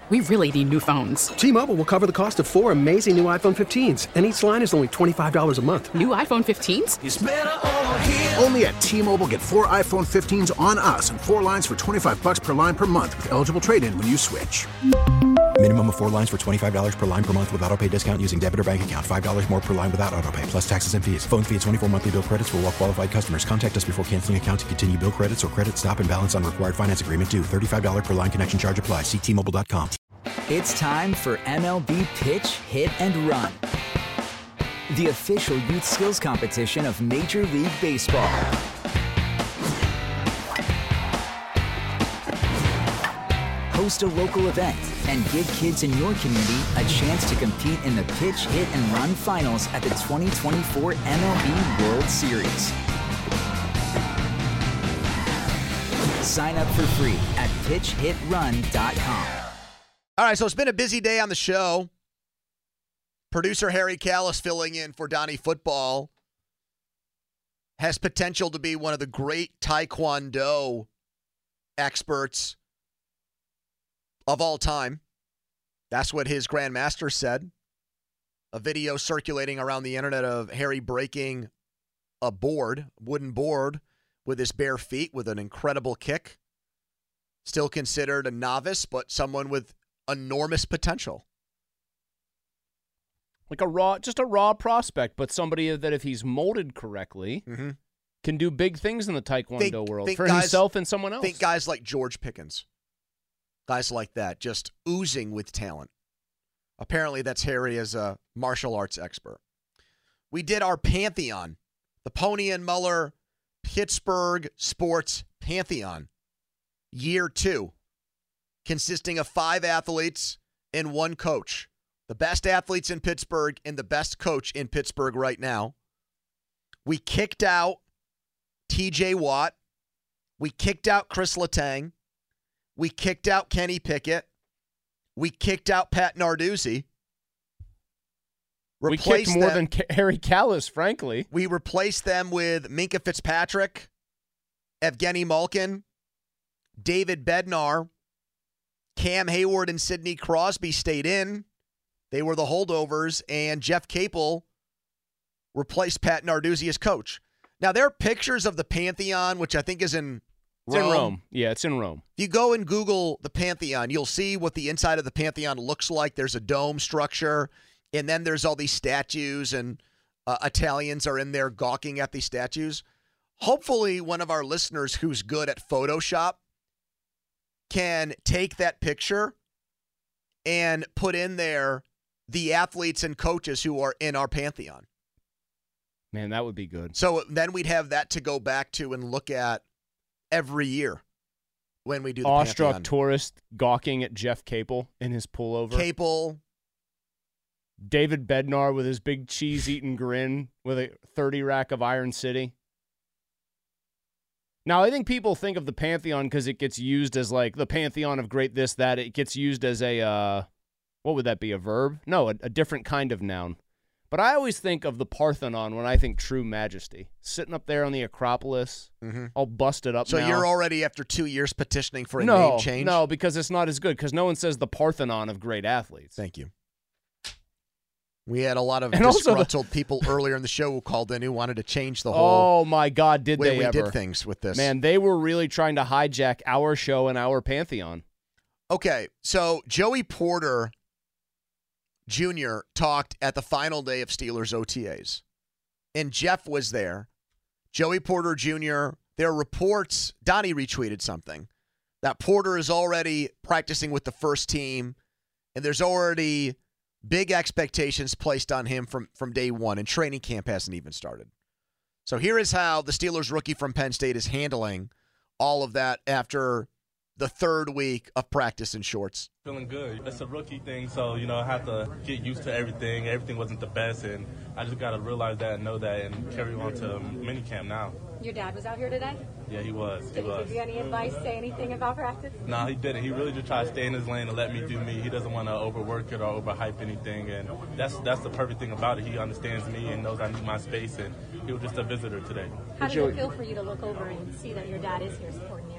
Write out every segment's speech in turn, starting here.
we really need new phones. T-Mobile will cover the cost of 4 amazing new iPhone 15s, and each line is only $25 a month. New iPhone 15s? It's better over here. Only at T-Mobile, get 4 iPhone 15s on us and 4 lines for $25 per line per month with eligible trade-in when you switch. Minimum of 4 lines for $25 per line per month with autopay discount using debit or bank account. $5 more per line without autopay, plus taxes and fees. Phone fee at 24 monthly bill credits for well-qualified customers. Contact us before canceling account to continue bill credits or credit stop and balance on required finance agreement due. $35 per line connection charge applies. See T-Mobile.com. It's time for MLB Pitch, Hit, and Run, the official youth skills competition of Major League Baseball. Host a local event and give kids in your community a chance to compete in the Pitch, Hit, and Run finals at the 2024 MLB World Series. Sign up for free at pitchhitrun.com. All right, so it's been a busy day on the show. Producer Harry Callis filling in for Donnie Football has potential to be one of the great Taekwondo experts of all time. That's what his grandmaster said. A video circulating around the internet of Harry breaking a wooden board, with his bare feet with an incredible kick. Still considered a novice, but someone with enormous potential. Like a raw prospect, but somebody that if he's molded correctly, can do big things in the Taekwondo world for himself and someone else. Think guys like George Pickens. Guys like that, just oozing with talent. Apparently that's Harry as a martial arts expert. We did our Pantheon, the Pony and Muller Pittsburgh Sports Pantheon, year 2, consisting of 5 athletes and 1 coach. The best athletes in Pittsburgh and the best coach in Pittsburgh right now. We kicked out TJ Watt. We kicked out Chris Letang. We kicked out Kenny Pickett. We kicked out Pat Narduzzi. We kicked more than Harry Callis, frankly. We replaced them with Minkah Fitzpatrick, Evgeny Malkin, David Bednar, Cam Hayward, and Sidney Crosby stayed in. They were the holdovers, and Jeff Capel replaced Pat Narduzzi as coach. Now, there are pictures of the Pantheon, which I think is in Rome. It's in Rome. Yeah, it's in Rome. If you go and Google the Pantheon, you'll see what the inside of the Pantheon looks like. There's a dome structure. And then there's all these statues, and Italians are in there gawking at these statues. Hopefully, one of our listeners who's good at Photoshop can take that picture and put in there the athletes and coaches who are in our Pantheon. Man, that would be good. So then we'd have that to go back to and look at every year when we do the Awestruck Pantheon. tourist gawking at Jeff Capel in his pullover. Capel. David Bednar with his big cheese-eating grin with a 30 rack of Iron City. Now, I think people think of the Pantheon because it gets used as like the Pantheon of great this, that. It gets used as a, what would that be, a verb? No, a different kind of noun. But I always think of the Parthenon when I think true majesty. Sitting up there on the Acropolis, all busted up So now. you're already, after 2 years, petitioning for a name change? No, because it's not as good, because no one says the Parthenon of great athletes. Thank you. We had a lot of disgruntled people earlier in the show who called in who wanted to change the whole Oh, my God, did way they we ever. did things with this. Man, they were really trying to hijack our show and our Pantheon. Okay, so Joey Porter Jr. talked at the final day of Steelers OTAs, and Jeff was there. Joey Porter Jr., there are reports, Donnie retweeted something, that Porter is already practicing with the first team, and there's already big expectations placed on him from day one, and training camp hasn't even started. So here is how the Steelers rookie from Penn State is handling all of that after the 3rd week of practice in shorts. Feeling good. It's a rookie thing, so, I have to get used to everything. Everything wasn't the best, and I just got to realize that and know that and carry on to minicamp now. Your dad was out here today? Yeah, he was. Did he give you any advice, say anything about practice? No, he didn't. He really just tried to stay in his lane and let me do me. He doesn't want to overwork it or overhype anything, and that's the perfect thing about it. He understands me and knows I need my space, and he was just a visitor today. How did it feel for you to look over and see that your dad is here supporting you?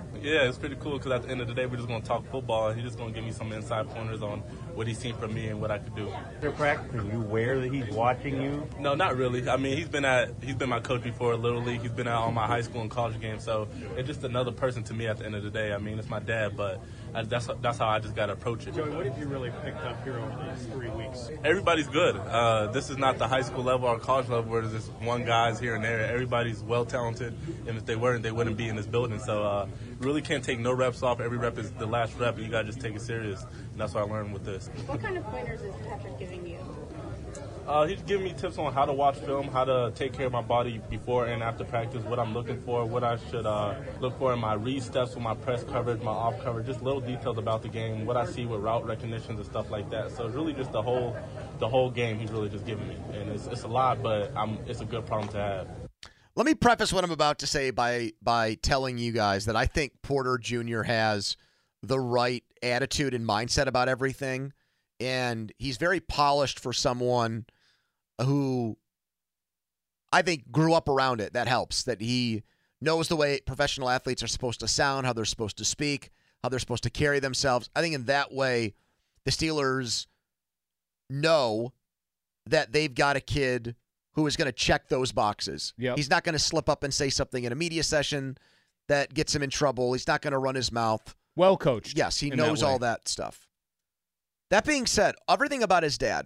Yeah, it's pretty cool because at the end of the day, we're just going to talk football, and he's just going to give me some inside pointers on what he's seen from me and what I could do. After practice, are you aware that he's watching you? No, not really. I mean, he's been my coach before Little League. He's been at all my high school and college games, so it's just another person to me at the end of the day. I mean, it's my dad, but that's how I just got to approach it. Joey, what have you really picked up here over these 3 weeks? Everybody's good. This is not the high school level or college level where there's just one guy's here and there. Everybody's well talented, and if they weren't, they wouldn't be in this building. So you really can't take no reps off. Every rep is the last rep, and you got to just take it serious. And that's what I learned with this. What kind of pointers is Patrick giving you? He's giving me tips on how to watch film, how to take care of my body before and after practice, what I'm looking for, what I should look for in my read steps with my press coverage, my off coverage, just little details about the game, what I see with route recognitions and stuff like that. So it's really just the whole game he's really just giving me. And it's a lot, but it's a good problem to have. Let me preface what I'm about to say by telling you guys that I think Porter Jr. has the right attitude and mindset about everything, and he's very polished for someone who I think grew up around it. That helps, that he knows the way professional athletes are supposed to sound, how they're supposed to speak, how they're supposed to carry themselves. I think in that way, the Steelers know that they've got a kid who is going to check those boxes. Yep. He's not going to slip up and say something in a media session that gets him in trouble. He's not going to run his mouth. Well coached. Yes, he knows all that stuff. That being said, everything about his dad,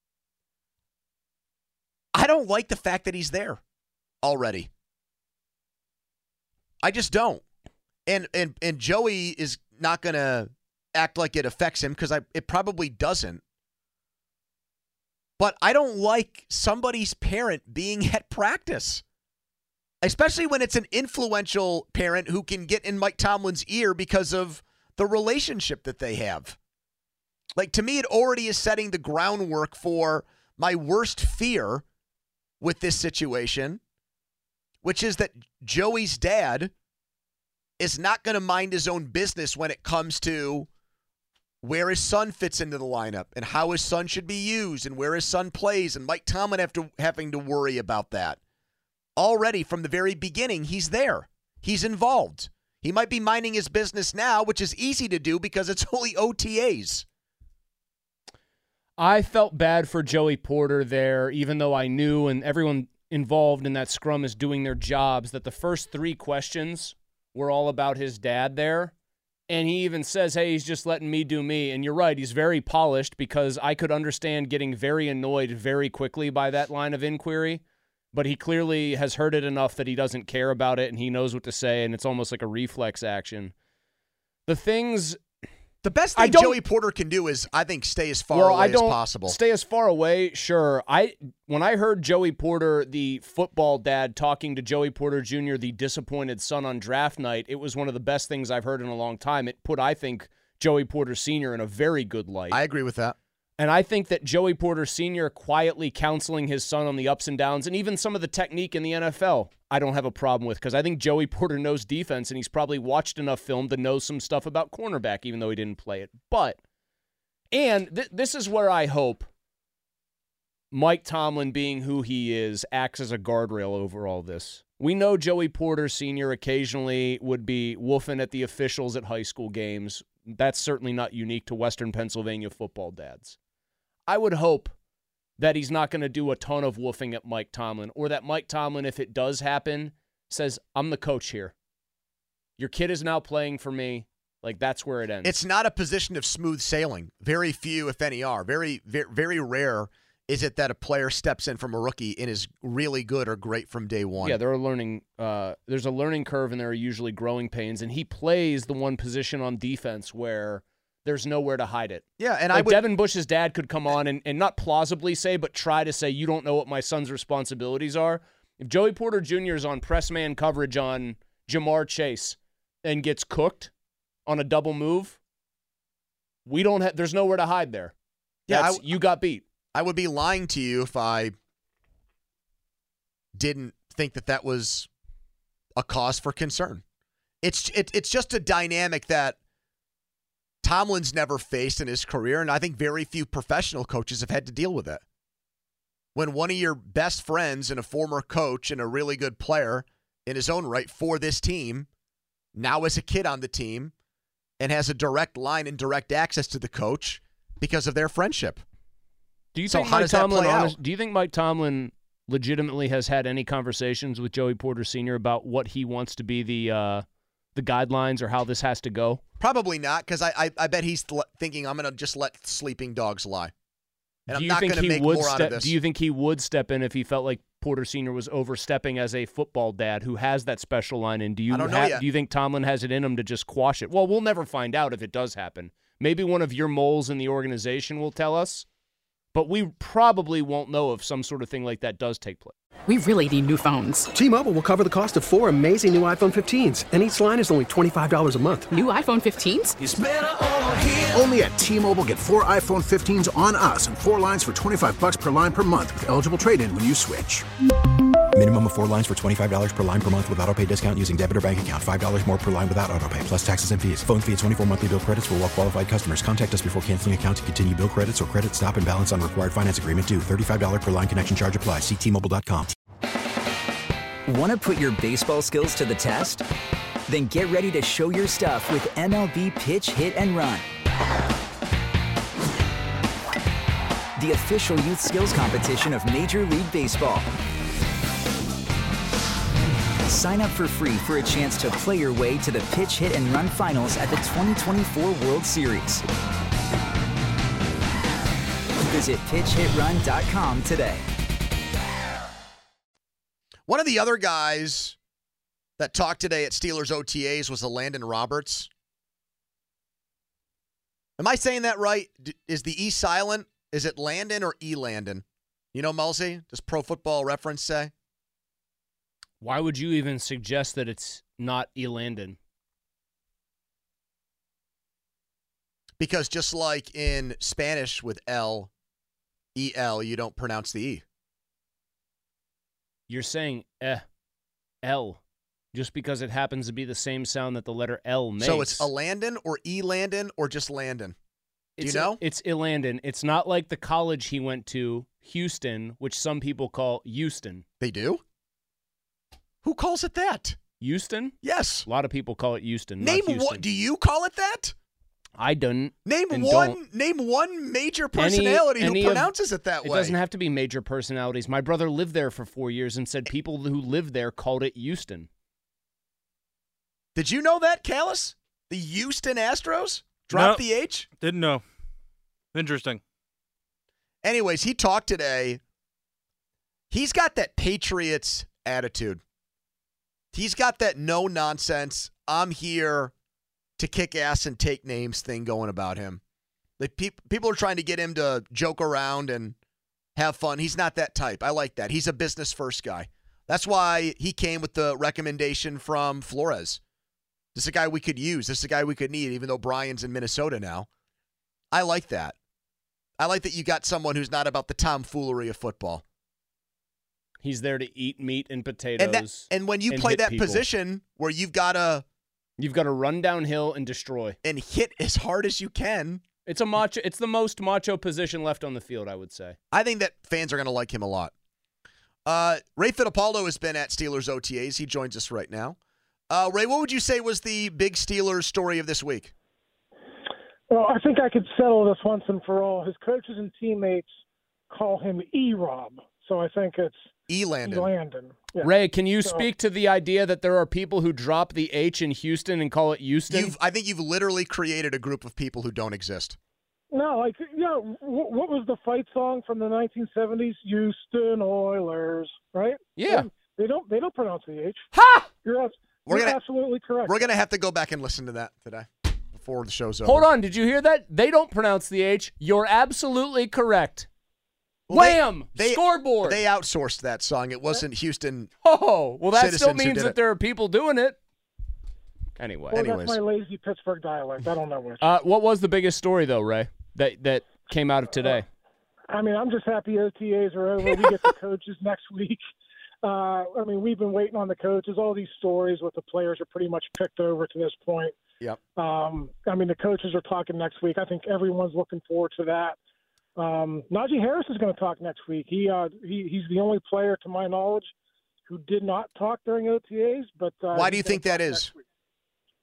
I don't like the fact that he's there already. I just don't. And Joey is not going to act like it affects him because it probably doesn't. But I don't like somebody's parent being at practice, especially when it's an influential parent who can get in Mike Tomlin's ear because of the relationship that they have. Like, to me, it already is setting the groundwork for my worst fear with this situation, which is that Joey's dad is not going to mind his own business when it comes to where his son fits into the lineup and how his son should be used and where his son plays, and Mike Tomlin having to worry about that. Already from the very beginning, he's there. He's involved. He might be minding his business now, which is easy to do because it's only OTAs. I felt bad for Joey Porter there, even though I knew, and everyone involved in that scrum is doing their jobs, that the first 3 questions were all about his dad there. And he even says, hey, he's just letting me do me. And you're right, he's very polished, because I could understand getting very annoyed very quickly by that line of inquiry. But he clearly has heard it enough that he doesn't care about it, and he knows what to say, and it's almost like a reflex action. The best thing Joey Porter can do is, I think, stay as far away as possible. Stay as far away, sure. When I heard Joey Porter, the football dad, talking to Joey Porter Jr., the disappointed son on draft night, it was one of the best things I've heard in a long time. It put, I think, Joey Porter Sr. in a very good light. I agree with that. And I think that Joey Porter Sr. quietly counseling his son on the ups and downs, and even some of the technique in the NFL, I don't have a problem with, because I think Joey Porter knows defense, and he's probably watched enough film to know some stuff about cornerback, even though he didn't play it. This is where I hope Mike Tomlin, being who he is, acts as a guardrail over all this. We know Joey Porter Sr. occasionally would be woofing at the officials at high school games. That's certainly not unique to Western Pennsylvania football dads. I would hope that he's not going to do a ton of woofing at Mike Tomlin, or that Mike Tomlin, if it does happen, says, I'm the coach here. Your kid is now playing for me. Like, that's where it ends. It's not a position of smooth sailing. Very few, if any, are. Very, very, very rare is it that a player steps in from a rookie and is really good or great from day one. Yeah, there's a learning curve, and there are usually growing pains, and he plays the one position on defense where there's nowhere to hide it. Yeah, and like Devin Bush's dad could come on and not plausibly say, but try to say, you don't know what my son's responsibilities are. If Joey Porter Jr. is on press man coverage on Jamar Chase and gets cooked on a double move, there's nowhere to hide there. You got beat. I would be lying to you if I didn't think that was a cause for concern. It's just a dynamic that Tomlin's never faced in his career, and I think very few professional coaches have had to deal with it. When one of your best friends and a former coach and a really good player in his own right for this team now is a kid on the team and has a direct line and direct access to the coach because of their friendship. Do you So think how Mike does that Tomlin? play out? Do you think Mike Tomlin legitimately has had any conversations with Joey Porter Sr. about what he wants to be the guidelines or how this has to go? Probably not, because I bet he's thinking I'm going to just let sleeping dogs lie. And I'm not going to make more out of this. Do you think he would step in if he felt like Porter Sr. was overstepping as a football dad who has that special line in? I don't know yet. Do you think Tomlin has it in him to just quash it? Well, we'll never find out if it does happen. Maybe one of your moles in the organization will tell us, but we probably won't know if some sort of thing like that does take place. We really need new phones. T-Mobile will cover the cost of 4 amazing new iPhone 15s, and each line is only $25 a month. New iPhone 15s? It's better over here. Only at T-Mobile, get 4 iPhone 15s on us and 4 lines for $25 per line per month with eligible trade-in when you switch. Minimum of 4 lines for $25 per line per month with auto-pay discount using debit or bank account. $5 more per line without auto-pay, plus taxes and fees. Phone fee at 24 monthly bill credits for well-qualified customers. Contact us before canceling account to continue bill credits or credit stop and balance on required finance agreement due. $35 per line connection charge applies. See T-Mobile.com. Want to put your baseball skills to the test? Then get ready to show your stuff with MLB Pitch Hit and Run, the official youth skills competition of Major League Baseball. Sign up for free for a chance to play your way to the Pitch Hit and Run finals at the 2024 World Series. Visit pitchhitrun.com today. One of the other guys that talked today at Steelers OTAs was Landon Roberts. Am I saying that right? Is the E silent? Is it Landon or E Landon? You know, Mulsey? Does Pro Football Reference say? Why would you even suggest that it's not E Landon? Because just like in Spanish with L, E-L, you don't pronounce the E. You're saying L, just because it happens to be the same sound that the letter L makes. So it's a Landon or E Landon or just Landon? Do you know? It's Elandon. It's not like the college he went to, Houston, which some people call Houston. They do? Who calls it that? Houston? Yes. A lot of people call it Houston. Name not Houston. one. Do you call it that? I don't. Name one major personality who pronounces it that way. It doesn't have to be major personalities. My brother lived there for 4 years and said people who lived there called it Houston. Did you know that, Callis? The Houston Astros dropped the H? Didn't know. Interesting. Anyways, he talked today. He's got that Patriots attitude. He's got that no-nonsense, I'm here to kick ass and take names thing going about him. Like people are trying to get him to joke around and have fun. He's not that type. I like that. He's a business-first guy. That's why he came with the recommendation from Flores. This is a guy we could use. This is a guy we could need, even though Brian's in Minnesota now. I like that. I like that you got someone who's not about the tomfoolery of football. He's there to eat meat and potatoes. And when you play that position where you've got to run downhill and destroy and hit as hard as you can. It's the most macho position left on the field, I would say. I think that fans are going to like him a lot. Ray Fittipaldo has been at Steelers OTAs. He joins us right now. Ray, what would you say was the big Steelers story of this week? Well, I think I could settle this once and for all. His coaches and teammates call him E-Rob, so I think it's E-Landon. Yeah. Ray, can you speak to the idea that there are people who drop the H in Houston and call it Houston? I think you've literally created a group of people who don't exist. No, what was the fight song from the 1970s? Houston Oilers, right? Yeah. They don't pronounce the H. Ha! You're absolutely correct. We're going to have to go back and listen to that today before the show's over. Hold on. Did you hear that? They don't pronounce the H. You're absolutely correct. Well, Wham! Scoreboard. They outsourced that song. It wasn't Houston. Oh, well, that still citizens who means did that it. there are people doing it. Anyway. Well, that's my lazy Pittsburgh dialect. I don't know which. What was the biggest story, though, Ray, that came out of today? I mean, I'm just happy OTAs are over. We get the coaches next week. We've been waiting on the coaches. All these stories with the players are pretty much picked over to this point. Yep. The coaches are talking next week. I think everyone's looking forward to that. Najee Harris is going to talk next week. He's the only player, to my knowledge, who did not talk during OTAs. But why do you think that is?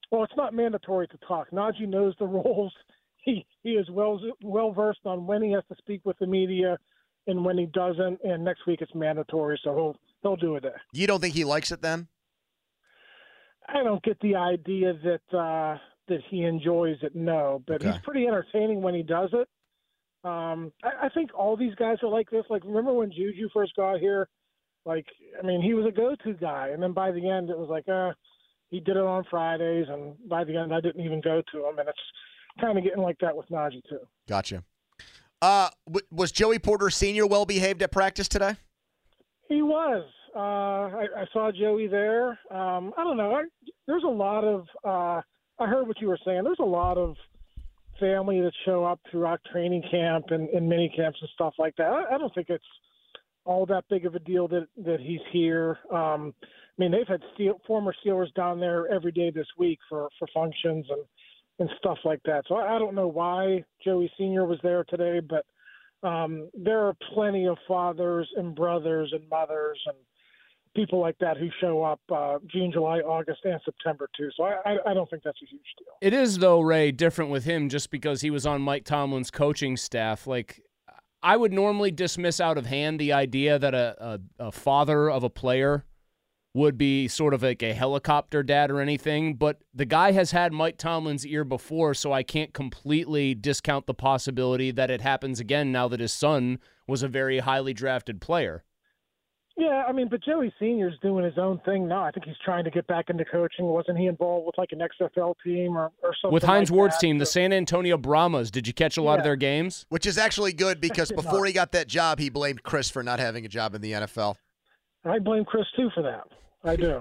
Well, it's not mandatory to talk. Najee knows the rules. He is well versed on when he has to speak with the media and when he doesn't. And next week it's mandatory, so he'll do it there. You don't think he likes it then? I don't get the idea that he enjoys it. No, but Okay. he's pretty entertaining when he does it. I think all these guys are like this. Like, remember when Juju first got here? Like, I mean, he was a go-to guy, and then by the end it was like, he did it on Fridays, and by the end I didn't even go to him, and it's kind of getting like that with Najee too. Gotcha. Was Joey Porter Sr. well behaved at practice today? He was. I saw Joey there. I don't know. There's a lot of I heard what you were saying. There's a lot of family that show up throughout training camp and mini camps and stuff like that. I don't think it's all that big of a deal that he's here. I mean, they've had former Steelers down there every day this week for functions and stuff like that. So I don't know why Joey Sr. was there today, but there are plenty of fathers and brothers and mothers and people like that who show up June, July, August, and September too. So I don't think that's a huge deal. It is, though, Ray, different with him just because he was on Mike Tomlin's coaching staff. Like, I would normally dismiss out of hand the idea that a father of a player would be sort of like a helicopter dad or anything, but the guy has had Mike Tomlin's ear before, so I can't completely discount the possibility that it happens again now that his son was a very highly drafted player. Yeah, I mean, but Joey Sr.'s doing his own thing now. I think he's trying to get back into coaching. Wasn't he involved with like an XFL team or something With Hines like Ward's that? team, the San Antonio Brahmas, did you catch a lot of their games? Which is actually good because did before not. he got that job, he blamed Chris for not having a job in the NFL. I blame Chris too for that. I do.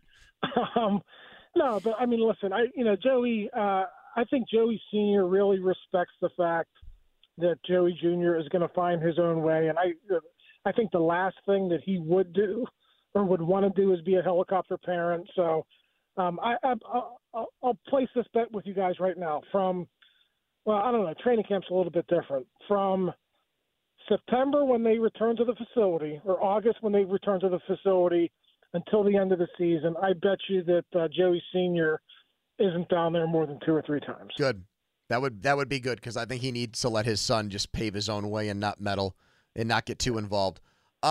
No, but I mean, listen, Joey. I think Joey Sr. really respects the fact that Joey Jr. is going to find his own way, and I think the last thing that he would do or would want to do is be a helicopter parent. So I'll place this bet with you guys right now. I don't know, training camp's a little bit different. From September when they return to the facility or August when they return to the facility until the end of the season, I bet you that Joey Sr. isn't down there more than 2 or 3 times. Good. That would be good because I think he needs to let his son just pave his own way and not meddle and not get too involved.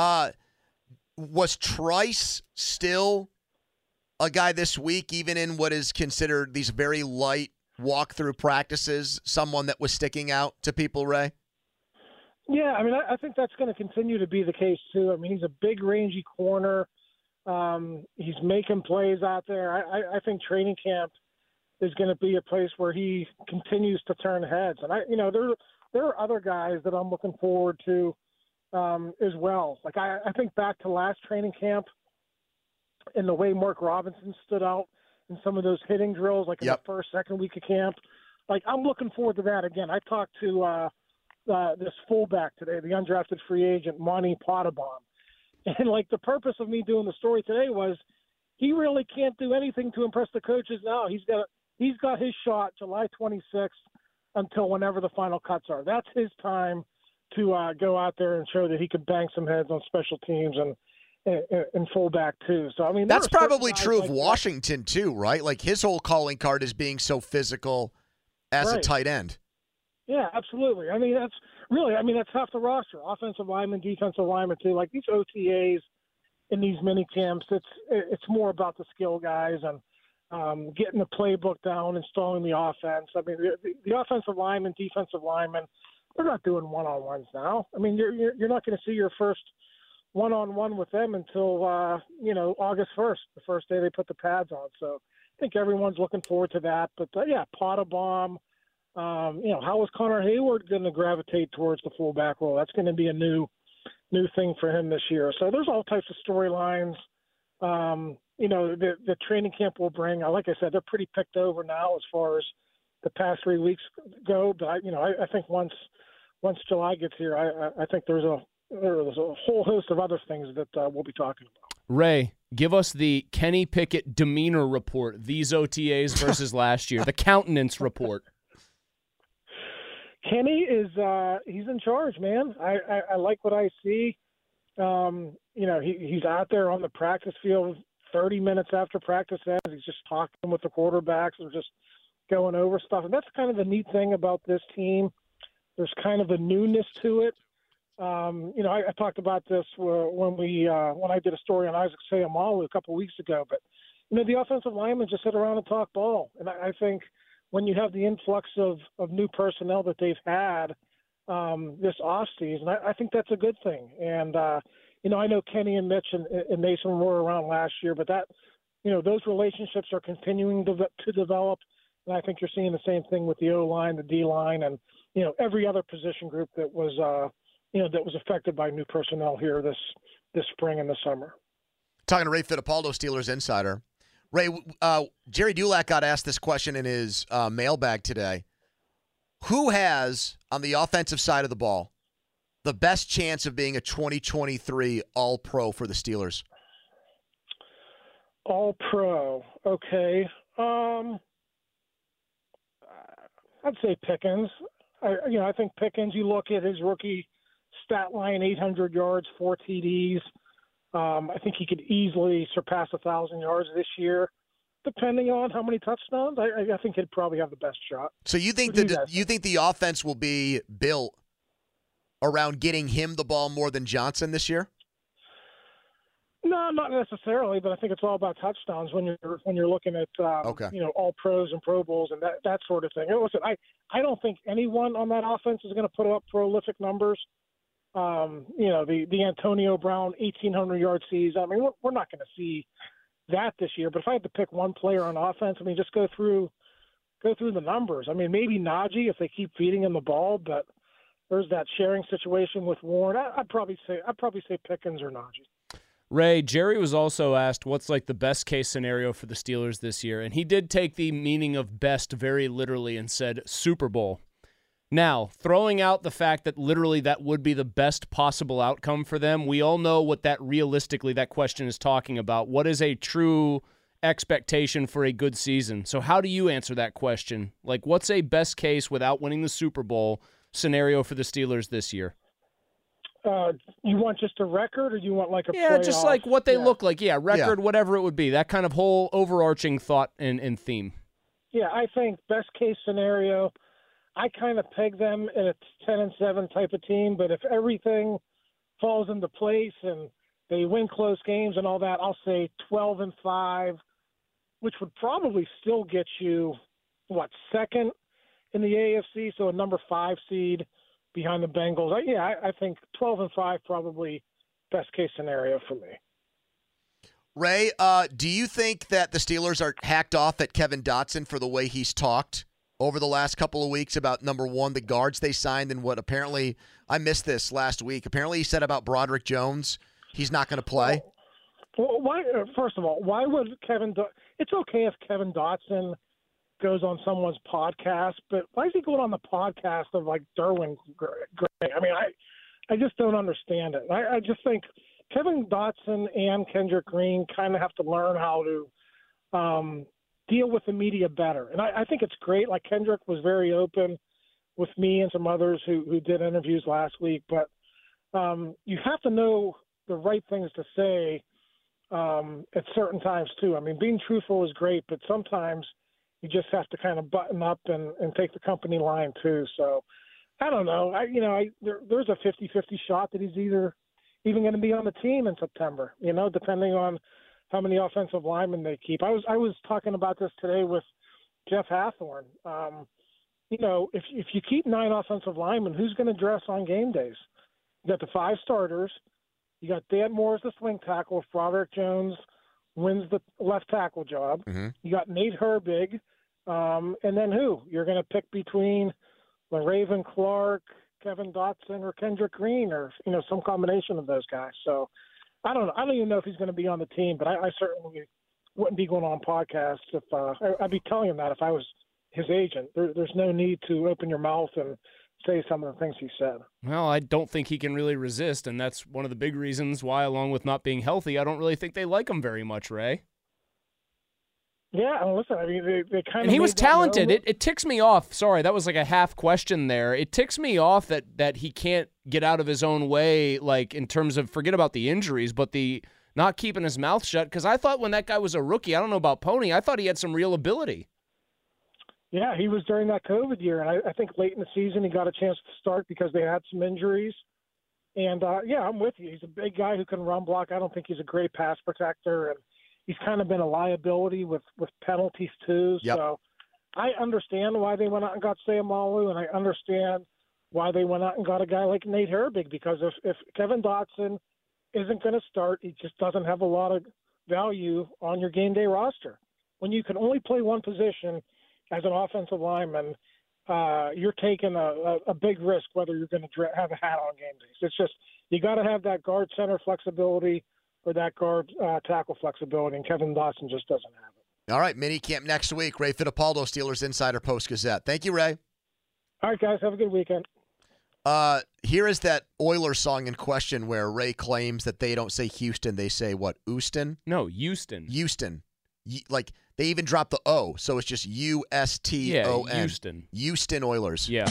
Was Trice still a guy this week, even in what is considered these very light walkthrough practices, someone that was sticking out to people, Ray? Yeah, I mean, I think that's going to continue to be the case, too. I mean, he's a big, rangy corner. He's making plays out there. I think training camp is going to be a place where he continues to turn heads. And, there are other guys that I'm looking forward to as well. Like, I think back to last training camp and the way Mark Robinson stood out in some of those hitting drills, like in the first, second week of camp. Like, I'm looking forward to that again. I talked to this fullback today, the undrafted free agent, Monty Pottebaum. And, like, the purpose of me doing the story today was he really can't do anything to impress the coaches now. He's got his shot July 26th until whenever the final cuts are. That's his time to go out there and show that he could bang some heads on special teams and fullback too. So I mean, that's probably true of Washington too, right? Like his whole calling card is being so physical as a tight end. Yeah, absolutely. I mean, that's half the roster: offensive linemen, defensive linemen too. Like these OTAs in these mini camps, it's more about the skill guys and getting the playbook down, installing the offense. I mean, the offensive linemen, defensive linemen, they're not doing one-on-ones now. I mean, you're not going to see your first one-on-one with them until August 1st, the first day they put the pads on. So I think everyone's looking forward to that. But Pottebaum, how is Connor Hayward going to gravitate towards the fullback role? That's going to be a new thing for him this year. So there's all types of storylines. The training camp will bring. Like I said, they're pretty picked over now as far as the past 3 weeks go. But I think once July gets here, I think there's a whole host of other things that we'll be talking about. Ray, give us the Kenny Pickett demeanor report, these OTAs versus last year, the countenance report. Kenny is he's in charge, man. I like what I see. He's out there on the practice field 30 minutes after practice ends, he's just talking with the quarterbacks or just going over stuff. And that's kind of the neat thing about this team. There's kind of a newness to it. I talked about this when I did a story on Isaac Seumalo a couple of weeks ago. But, the offensive linemen just sit around and talk ball. And I think when you have the influx of new personnel that they've had this offseason, I think that's a good thing. And, I know Kenny and Mitch and Mason were around last year, but those relationships are continuing to develop. And I think you're seeing the same thing with the O-line, the D-line, and, every other position group that was affected by new personnel here this spring and this summer. Talking to Ray Fittipaldo, Steelers insider. Ray, Jerry Dulac got asked this question in his mailbag today. Who has, on the offensive side of the ball, the best chance of being a 2023 All-Pro for the Steelers? All-Pro, okay. I'd say Pickens. I think Pickens, you look at his rookie stat line, 800 yards, 4 TDs. I think he could easily surpass 1,000 yards this year. Depending on how many touchdowns, I think he'd probably have the best shot. So you think the offense will be built around getting him the ball more than Johnson this year? No, not necessarily, but I think it's all about touchdowns when you're looking at all pros and Pro Bowls and that sort of thing. Listen, I don't think anyone on that offense is going to put up prolific numbers. The Antonio Brown 1,800-yard season. I mean, we're not going to see that this year. But if I had to pick one player on offense, I mean, just go through the numbers. I mean, maybe Najee if they keep feeding him the ball, but there's that sharing situation with Warren. I'd probably say Pickens or Najee. Ray, Jerry was also asked what's like the best case scenario for the Steelers this year, and he did take the meaning of best very literally and said Super Bowl. Now, throwing out the fact that literally that would be the best possible outcome for them, we all know what that question is talking about. What is a true expectation for a good season? So how do you answer that question? Like, what's a best case without winning the Super Bowl scenario for the Steelers this year? You want just a record, or you want like a playoff? Just like what they look like. Yeah, record, whatever it would be. That kind of whole overarching thought and theme. Yeah, I think best case scenario, I kind of peg them in a 10-7 type of team. But if everything falls into place and they win close games and all that, I'll say 12-5, which would probably still get you second in the AFC, so a number 5 seed behind the Bengals. I think 12-5 probably best case scenario for me. Ray, do you think that the Steelers are hacked off at Kevin Dotson for the way he's talked over the last couple of weeks about, number one, the guards they signed and what apparently – I missed this last week. Apparently he said about Broderick Jones he's not going to play. Well, why? First of all, why would it's okay if Kevin Dotson – goes on someone's podcast, but why is he going on the podcast of like Derwin Gray? I mean, I just don't understand it. I just think Kevin Dotson and Kendrick Green kind of have to learn how to deal with the media better. And I think it's great. Like Kendrick was very open with me and some others who did interviews last week, but you have to know the right things to say at certain times too. I mean, being truthful is great, but sometimes you just have to kind of button up and take the company line too. So I don't know. There's a 50-50 shot that he's even going to be on the team in September, depending on how many offensive linemen they keep. I was talking about this today with Jeff Hathorn. If you keep 9 offensive linemen, who's going to dress on game days? You got the 5 starters. You got Dan Moore as the swing tackle if Broderick Jones wins the left tackle job. Mm-hmm. You got Nate Herbig. And then who? You're going to pick between LaRaven Clark, Kevin Dotson, or Kendrick Green, or some combination of those guys. So I don't know. I don't even know if he's going to be on the team, but I certainly wouldn't be going on podcasts if I'd be telling him that if I was his agent. There's no need to open your mouth and say some of the things he said. Well, I don't think he can really resist, and that's one of the big reasons why, along with not being healthy, I don't really think they like him very much, Ray. Yeah, listen, I mean, they kind of. And he was talented. It ticks me off. Sorry, that was like a half question there. It ticks me off that he can't get out of his own way, like in terms of forget about the injuries, but not keeping his mouth shut, because I thought when that guy was a rookie, I don't know about Pony, I thought he had some real ability. Yeah, he was during that COVID year, and I think late in the season he got a chance to start because they had some injuries. And, yeah, I'm with you. He's a big guy who can run block. I don't think he's a great pass protector, and he's kind of been a liability with penalties too. Yep. So I understand why they went out and got Sayamalu, and I understand why they went out and got a guy like Nate Herbig, because if Kevin Dotson isn't going to start, he just doesn't have a lot of value on your game day roster. When you can only play one position as an offensive lineman, you're taking a big risk whether you're going to have a hat on game days. It's just you got to have that guard center flexibility or that guard tackle flexibility, and Kevin Dotson just doesn't have it. All right, mini camp next week. Ray Fittipaldo, Steelers Insider Post-Gazette. Thank you, Ray. All right, guys, have a good weekend. Here is that Oilers song in question where Ray claims that they don't say Houston, they say what, Houston? No, Houston. Houston. Like, they even dropped the O, so it's just U-S-T-O-N. Yeah, Houston. Houston Oilers. Yeah.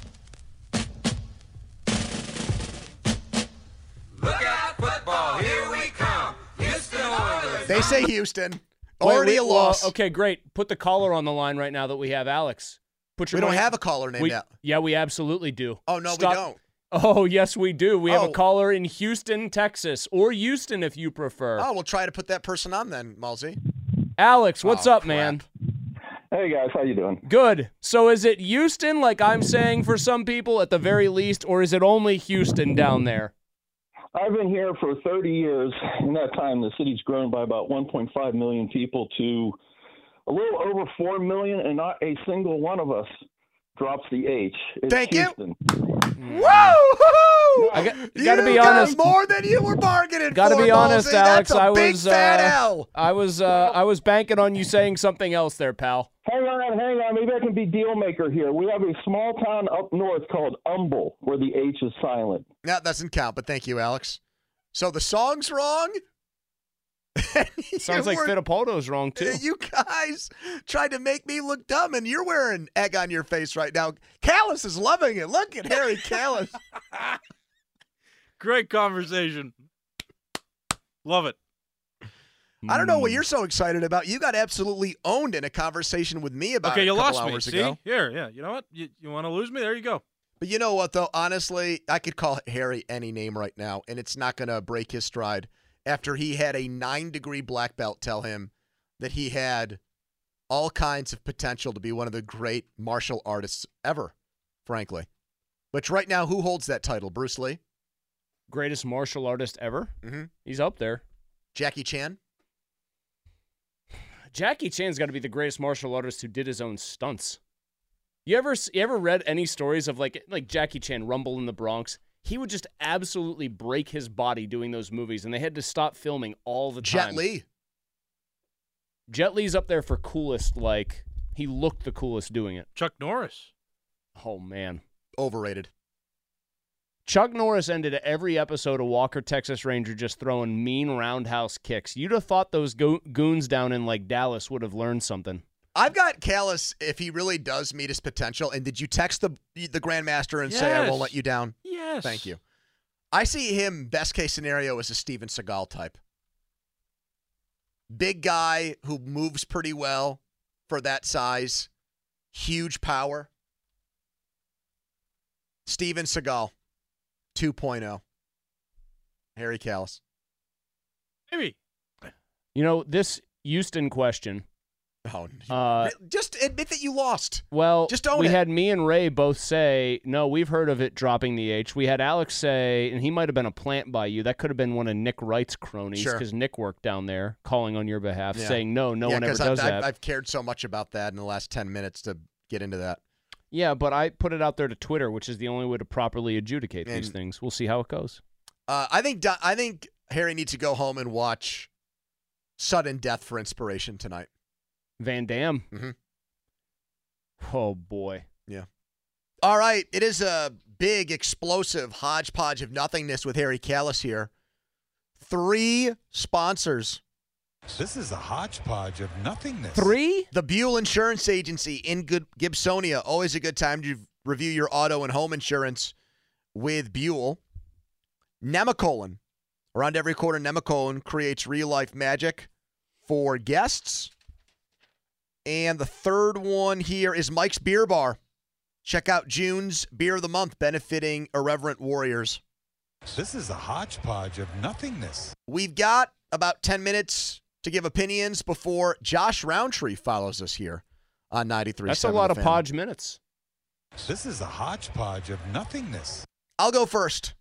Look out, football, here we come. Houston Oilers. They say Houston. Already a loss. Okay, great. Put the caller on the line right now that we have, Alex. We don't have a caller named that. Yeah, we absolutely do. Oh, no, Stop. we don't. Oh, yes, we do. We have a caller in Houston, Texas, or Houston if you prefer. Oh, we'll try to put that person on then, Malzy. Alex, what's up, man? Hey, guys. How you doing? Good. So is it Houston, like I'm saying for some people at the very least, or is it only Houston down there? I've been here for 30 years. In that time, the city's grown by about 1.5 million people to a little over 4 million, and not a single one of us drops the H. It's Thank Houston. you. Woo! You got to be honest. More than you were bargaining Got to for, be honest, Malzy. Alex. That's a big fat L. I was banking on you saying something else there, pal. Hang on. Maybe I can be deal maker here. We have a small town up north called Humble where the H is silent. That doesn't count, but thank you, Alex. So the song's wrong? Sounds like Fittipaldo's wrong, too. You guys tried to make me look dumb, and you're wearing egg on your face right now. Callis is loving it. Look at Harry Callis. Great conversation. Love it. I don't know what you're so excited about. You got absolutely owned in a conversation with me about okay, it you a couple lost me. hours See? ago. Here, yeah. You know what? You want to lose me? There you go. But you know what, though? Honestly, I could call Harry any name right now, and it's not going to break his stride after he had a 9-degree black belt tell him that he had all kinds of potential to be one of the great martial artists ever, frankly. Which right now, who holds that title? Bruce Lee? Greatest martial artist ever? Mm-hmm. He's up there. Jackie Chan? Jackie Chan's got to be the greatest martial artist who did his own stunts. You ever read any stories of like Jackie Chan Rumble in the Bronx? He would just absolutely break his body doing those movies, and they had to stop filming all the time. Jet Li? Jet Li's up there for coolest, like, he looked the coolest doing it. Chuck Norris. Oh, man. Overrated. Chuck Norris ended every episode of Walker, Texas Ranger just throwing mean roundhouse kicks. You'd have thought those goons down in, like, Dallas would have learned something. I've got Callis if he really does meet his potential. And did you text the Grandmaster and say, I won't let you down? Yes. Thank you. I see him, best case scenario, as a Steven Seagal type. Big guy who moves pretty well for that size. Huge power. Steven Seagal 2.0. Harry Callis. Maybe. You know, this Houston question. Oh, just admit that you lost. Well, just own we it. had me and Ray both say, no, we've heard of it dropping the H. We had Alex say, and he might have been a plant by you. That could have been one of Nick Wright's cronies because Nick worked down there calling on your behalf, saying, no one ever does that. I've cared so much about that in the last 10 minutes to get into that. Yeah, but I put it out there to Twitter, which is the only way to properly adjudicate these things. We'll see how it goes. I think Harry needs to go home and watch Sudden Death for inspiration tonight. Van Damme. Mm-hmm. Oh, boy. Yeah. All right. It is a big, explosive hodgepodge of nothingness with Harry Callis here. 3 sponsors. This is a hodgepodge of nothingness. 3? The Buell Insurance Agency in Gibsonia. Always a good time to review your auto and home insurance with Buell. Nemacolin, Around every corner, Nemacolin creates real-life magic for guests. And the third one here is Mike's Beer Bar. Check out June's Beer of the Month, benefiting Irreverent Warriors. This is a hodgepodge of nothingness. We've got about 10 minutes to give opinions before Josh Roundtree follows us here on 93.7. That's a lot of podge minutes. This is a hodgepodge of nothingness. I'll go first.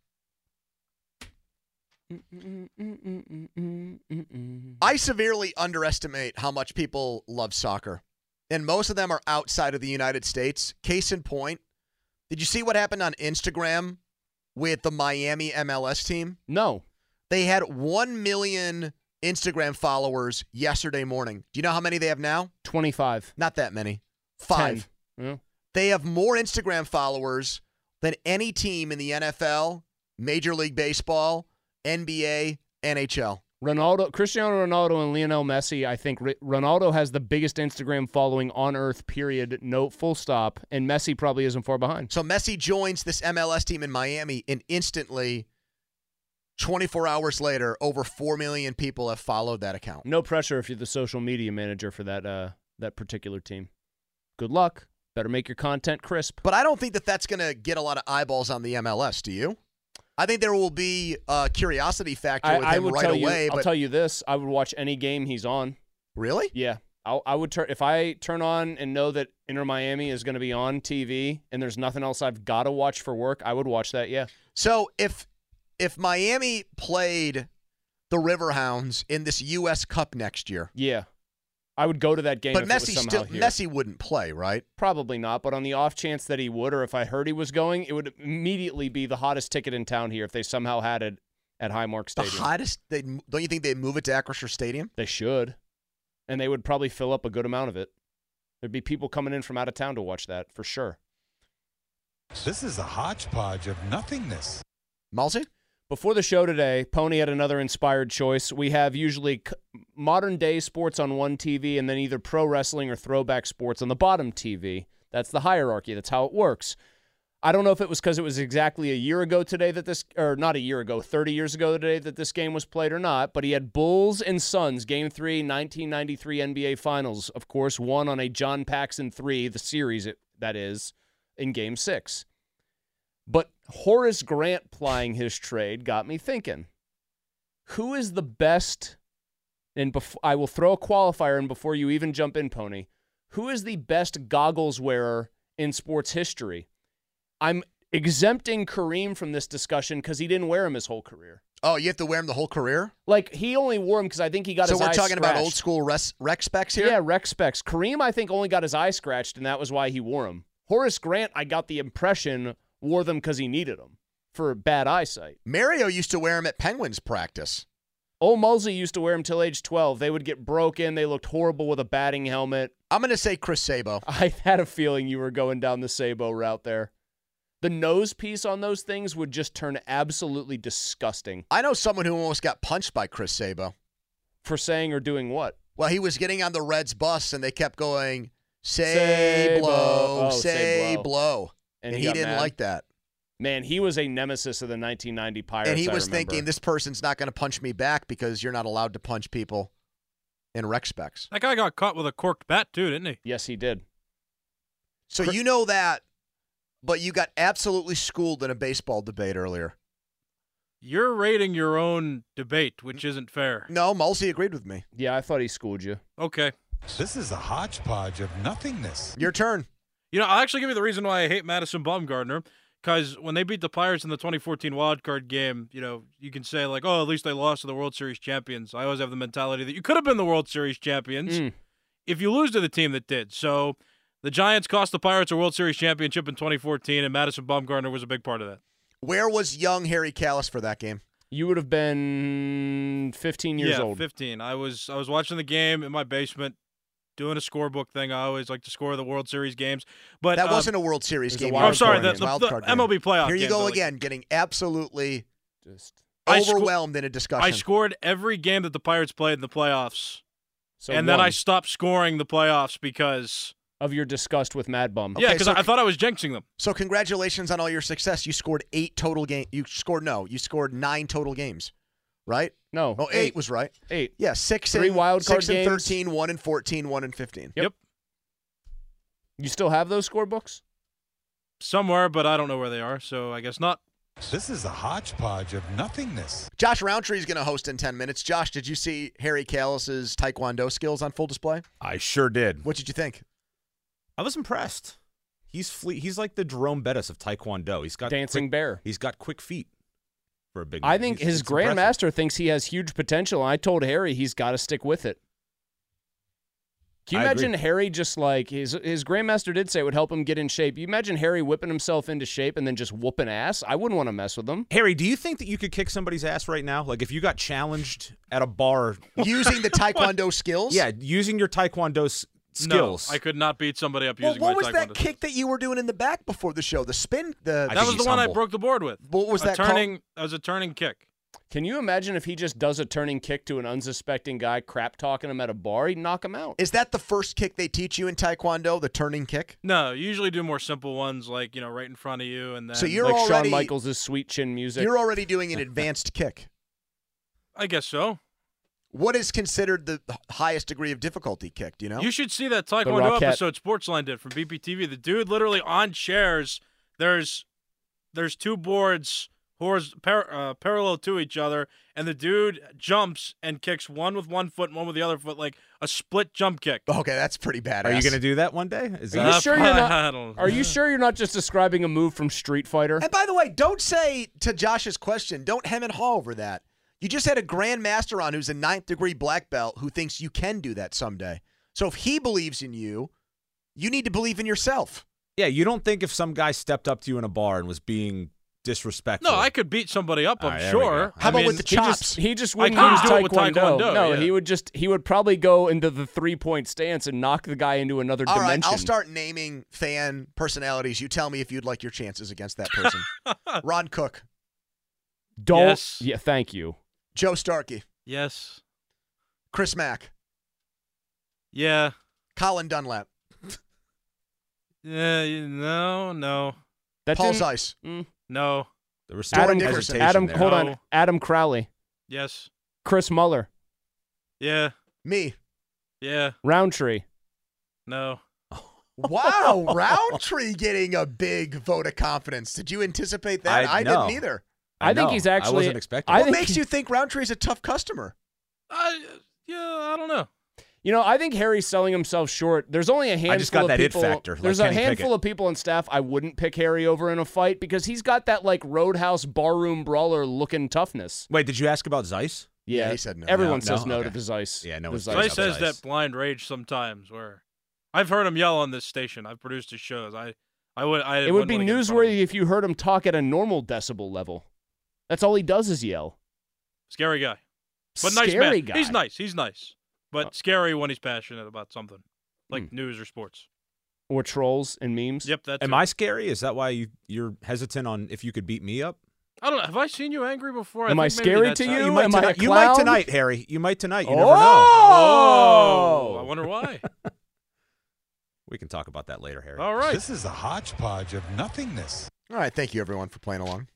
I severely underestimate how much people love soccer. And most of them are outside of the United States. Case in point, did you see what happened on Instagram with the Miami MLS team? No. They had 1 million Instagram followers yesterday morning. Do you know how many they have now? 25. Not that many. 5. 10. Yeah. They have more Instagram followers than any team in the NFL, Major League Baseball, NBA, NHL. Cristiano Ronaldo and Lionel Messi, I think Ronaldo has the biggest Instagram following on earth, period, no full stop, and Messi probably isn't far behind. So Messi joins this MLS team in Miami, and instantly, 24 hours later, over 4 million people have followed that account. No pressure if you're the social media manager for that particular team. Good luck. Better make your content crisp. But I don't think that that's going to get a lot of eyeballs on the MLS, do you? I think there will be a curiosity factor with him right away. I'll tell you this. I would watch any game he's on. Really? Yeah. I would if I turn on and know that Inter Miami is going to be on TV and there's nothing else I've got to watch for work, I would watch that, yeah. So if Miami played the Riverhounds in this U.S. Cup next year. Yeah. I would go to that game. But if it was somehow here. Messi wouldn't play, right? Probably not. But on the off chance that he would, or if I heard he was going, it would immediately be the hottest ticket in town here if they somehow had it at Highmark Stadium. The hottest? Don't you think they'd move it to Acrisure Stadium? They should, and they would probably fill up a good amount of it. There'd be people coming in from out of town to watch that for sure. This is a hodgepodge of nothingness. Malsey? Before the show today, Pony had another inspired choice. We have usually modern-day sports on one TV and then either pro wrestling or throwback sports on the bottom TV. That's the hierarchy. That's how it works. I don't know if it was because it was exactly a year ago today that this, or not a year ago, 30 years ago today that this game was played or not, but he had Bulls and Suns, Game 3, 1993 NBA Finals. Of course, won on a John Paxson 3, the series, that is, in Game 6. But Horace Grant plying his trade got me thinking, who is the best, and I will throw a qualifier in before you even jump in, Pony, who is the best goggles wearer in sports history? I'm exempting Kareem from this discussion because he didn't wear them his whole career. Oh, you have to wear them the whole career? Like, he only wore them because I think he got his eye scratched. So we're talking about old school rec specs here? Yeah, rec specs. Kareem, I think, only got his eye scratched, and that was why he wore them. Horace Grant, I got the impression, wore them because he needed them for bad eyesight. Mario used to wear them at Penguins practice. Old Mulsey used to wear them till age 12. They would get broken. They looked horrible with a batting helmet. I'm going to say Chris Sabo. I had a feeling you were going down the Sabo route there. The nose piece on those things would just turn absolutely disgusting. I know someone who almost got punched by Chris Sabo. For saying or doing what? Well, he was getting on the Reds bus, and they kept going, say blow, say blow. And he didn't like that. Man, he was a nemesis of the 1990 Pirates. And he was thinking, this person's not going to punch me back because you're not allowed to punch people in rec specs. That guy got caught with a corked bat, too, didn't he? Yes, he did. So you know that, but you got absolutely schooled in a baseball debate earlier. You're rating your own debate, which isn't fair. No, Mulsey agreed with me. Yeah, I thought he schooled you. Okay. This is a hodgepodge of nothingness. Your turn. You know, I'll actually give you the reason why I hate Madison Bumgarner. Because when they beat the Pirates in the 2014 wildcard game, you know, you can say, like, oh, at least they lost to the World Series champions. I always have the mentality that you could have been the World Series champions if you lose to the team that did. So the Giants cost the Pirates a World Series championship in 2014, and Madison Bumgarner was a big part of that. Where was young Harry Kalas for that game? You would have been 15 years old. Yeah, 15. I was watching the game in my basement, doing a scorebook thing. I always like to score the World Series games. But that wasn't a World Series game. I'm sorry, the MLB playoff Here you go again, getting absolutely overwhelmed in a discussion. I scored every game that the Pirates played in the playoffs. Then I stopped scoring the playoffs because of your disgust with Mad Bum. Yeah, because I thought I was jinxing them. So congratulations on all your success. You scored 8 total games. You scored 9 total games. right? No. Oh, 8 was right. 8. Yeah, 6 3 and wild card 6 and games. 13, 1 and 14, 1 and 15. Yep. You still have those scorebooks? Somewhere, but I don't know where they are, so I guess not. This is a hodgepodge of nothingness. Josh Roundtree is going to host in 10 minutes. Josh, did you see Harry Kalas's Taekwondo skills on full display? I sure did. What did you think? I was impressed. He's like the Jerome Bettis of Taekwondo. He's got Dancing bear. He's got quick feet for a big I man. think He's his impressive. grandmaster thinks he has huge potential. I told Harry he's got to stick with it. Can you I agree. imagine Harry just like his grandmaster did say it would help him get in shape? You imagine Harry whipping himself into shape and then just whooping ass? I wouldn't want to mess with him. Harry, do you think that you could kick somebody's ass right now? Like if you got challenged at a bar Using the Taekwondo skills? Yeah, using your Taekwondo skills. No, I could not beat somebody up Well, using what my was that Taekwondo kick that you were doing in the back before the show? The spin? That was the one I broke the board with. What was that turning? called? That was a turning kick. Can you imagine if he just does a turning kick to an unsuspecting guy crap talking him at a bar? He'd knock him out. Is that the first kick they teach you in Taekwondo, the turning kick? No, you usually do more simple ones, like right in front of you, and then. So you're like already, Shawn Michaels' sweet chin music. You're already doing an advanced kick. I guess so. What is considered the highest degree of difficulty kick? Do you know? You should see that Taekwondo episode Sportsline did from BPTV. The dude literally on chairs. There's 2 boards parallel to each other, and the dude jumps and kicks one with one foot and one with the other foot, like a split jump kick. Okay, that's pretty badass. Are you going to do that one day? Are you sure you're not? Are you sure you're not just describing a move from Street Fighter? And by the way, don't say to Josh's question, don't hem and haw over that. You just had a grandmaster on who's a 9th degree black belt who thinks you can do that someday. So if he believes in you, you need to believe in yourself. Yeah, you don't think if some guy stepped up to you in a bar and was being disrespectful. No, I could beat somebody up, I'm All right, there sure. we go. How about with the chops? He just wouldn't I use couldn't do it with Taekwondo. No, yeah. he would probably go into the 3-point stance and knock the guy into another All dimension. right, I'll start naming fan personalities. You tell me if you'd like your chances against that person. Ron Cook. Don't. Yes. Yeah, thank you. Joe Starkey. Yes. Chris Mack. Yeah. Colin Dunlap. Yeah. No. That Paul didn't- Zeiss. No. There was some Adam, hesitation Adam, there. hold No. on. Adam Crowley. Yes. Chris Muller. Yeah. Me. Yeah. Roundtree. No. Wow, Roundtree getting a big vote of confidence. Did you anticipate that? I no. didn't either. I think know. he's actually. I wasn't expecting. What makes you think Roundtree's a tough customer? Yeah, I don't know. You know, I think Harry's selling himself short. There's only a handful just got of that it people. factor, like There's a Kenny handful Pickett. of people on staff I wouldn't pick Harry over in a fight because he's got that like Roadhouse barroom brawler looking toughness. Wait, did you ask about Zeiss? Yeah, he said no. Everyone No, says no okay. to the Zeiss. Yeah, no the one's Zeiss. Zeiss has Zeiss. that blind rage sometimes where I've heard him yell on this station. I've produced his shows. It It would be newsworthy if you heard him talk at a normal decibel level. That's all he does is yell. Scary guy. But nice Scary man. guy. He's nice. But scary when he's passionate about something. Like news or sports. Or trolls and memes. Yep, that's Am it. I scary? Is that why you're hesitant on if you could beat me up? I don't know. Have I seen you angry before? Am I think maybe scary that's to how- you? You might Am I a tonight. You might clown? tonight, Harry. You might tonight. You Oh! never know. Oh, I wonder why. We can talk about that later, Harry. All right. This is a hodgepodge of nothingness. All right, thank you everyone for playing along.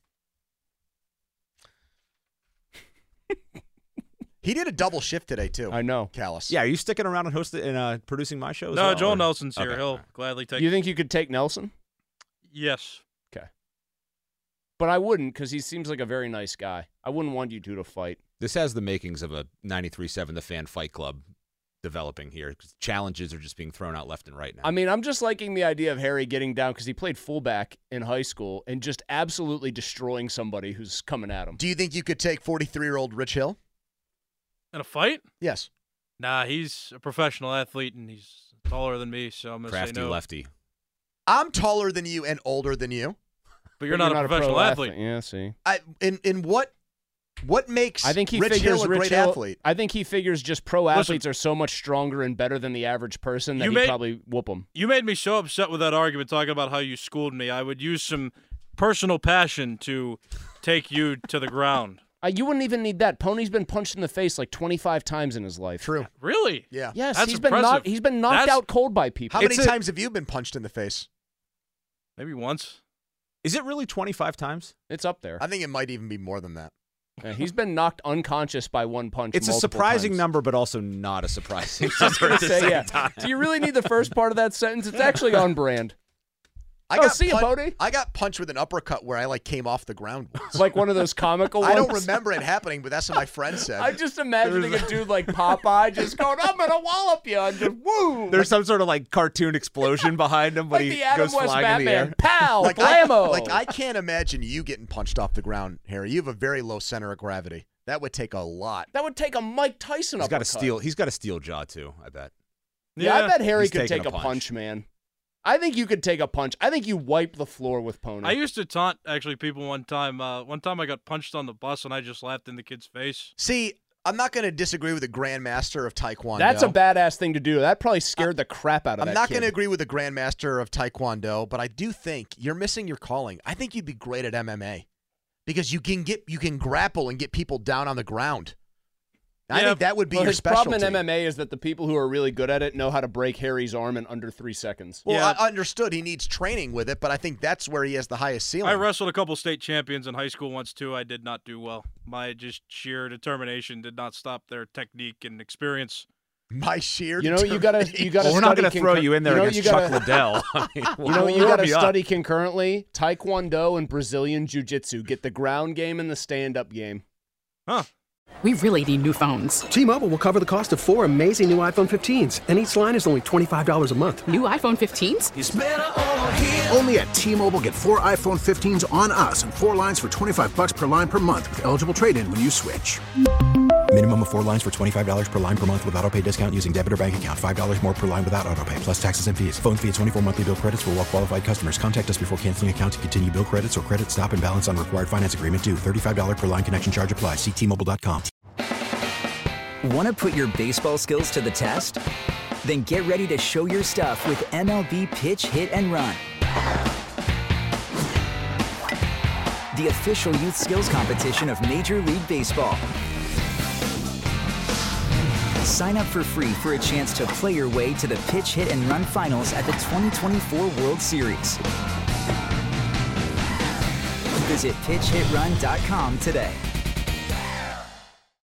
He did a double shift today too. I know. Callis. Yeah, are you sticking around and hosting and producing my show? As No, well, Joel or- Nelson's here. Okay. He'll gladly take You think you could take Nelson? Yes. Okay. But I wouldn't because he seems like a very nice guy. I wouldn't want you two to fight. This has the makings of a 93.7 The Fan Fight Club developing here. 'Cause challenges are just being thrown out left and right now. I mean, I'm just liking the idea of Harry getting down because he played fullback in high school and just absolutely destroying somebody who's coming at him. Do you think you could take 43-year-old Rich Hill? In a fight? Yes. Nah, he's a professional athlete and he's taller than me, so I'm going to say Crafty no. lefty. I'm taller than you and older than you. But you're not a professional pro athlete. Yeah, see. In what makes I think he Rich figures Hill a Rich great Hill, athlete? I think he figures just pro Listen. athletes are so much stronger and better than the average person that You he'd made- probably whoop them. You made me so upset with that argument talking about how you schooled me. I would use some personal passion to take you to the ground. You wouldn't even need that. Pony's been punched in the face like 25 times in his life. True. Really? Yeah. Yes, That's he's impressive. been knocked out cold by people. How many times have you been punched in the face? Maybe once. Is it really 25 times? It's up there. I think it might even be more than that. He's been knocked unconscious by one punch. It's a multiple surprising times. number, but also not a surprising I was number gonna at the say, same yeah. time. Do you really need the first part of that sentence? It's actually on brand. See you, Bodie. I got punched with an uppercut where I came off the ground once. Like one of those comical ones? I don't remember it happening, but that's what my friend said. I'm just imagining a dude like Popeye just going, I'm going to wallop you, and just woo. There's some sort of cartoon explosion behind him when like he the Adam goes West flying Batman. in the air. Pow, like blammo. I can't imagine you getting punched off the ground, Harry. You have a very low center of gravity. That would take a lot. That would take a Mike Tyson uppercut. He's got a steel jaw, too, I bet. Yeah, I bet Harry He's could taking take a a punch, man. I think you could take a punch. I think you wipe the floor with Pony. I used to taunt people one time. One time I got punched on the bus and I just laughed in the kid's face. See, I'm not going to disagree with the Grandmaster of Taekwondo. That's a badass thing to do. That probably scared the crap out of I'm that not kid. going to agree with the Grandmaster of Taekwondo, but I do think you're missing your calling. I think you'd be great at MMA because you can grapple and get people down on the ground. I think that would be your his specialty. problem in MMA is that the people who are really good at it know how to break Harry's arm in under 3 seconds. Well, I understood he needs training with it, but I think that's where he has the highest ceiling. I wrestled a couple state champions in high school once, too. I did not do well. My just sheer determination did not stop their technique and experience. My sheer you gotta well, we're not going to throw you in there against Chuck Liddell. I mean, you got to study concurrently Taekwondo and Brazilian Jiu-Jitsu. Get the ground game and the stand-up game. Huh. We really need new phones. T-Mobile will cover the cost of 4 amazing new iPhone 15s, and each line is only $25 a month. New iPhone 15s? It's better over here. Only at T-Mobile, get 4 iPhone 15s on us and 4 lines for $25 per line per month with eligible trade-in when you switch. Minimum of 4 lines for $25 per line per month with auto pay discount using debit or bank account. $5 more per line without auto pay, plus taxes and fees. Phone fee at 24 monthly bill credits for well-qualified customers. Contact us before canceling account to continue bill credits or credit stop and balance on required finance agreement due. $35 per line connection charge applies. See T-Mobile.com. Want to put your baseball skills to the test? Then get ready to show your stuff with MLB Pitch, Hit, and Run. The official youth skills competition of Major League Baseball. Sign up for free for a chance to play your way to the Pitch, Hit, and Run finals at the 2024 World Series. Visit PitchHitRun.com today.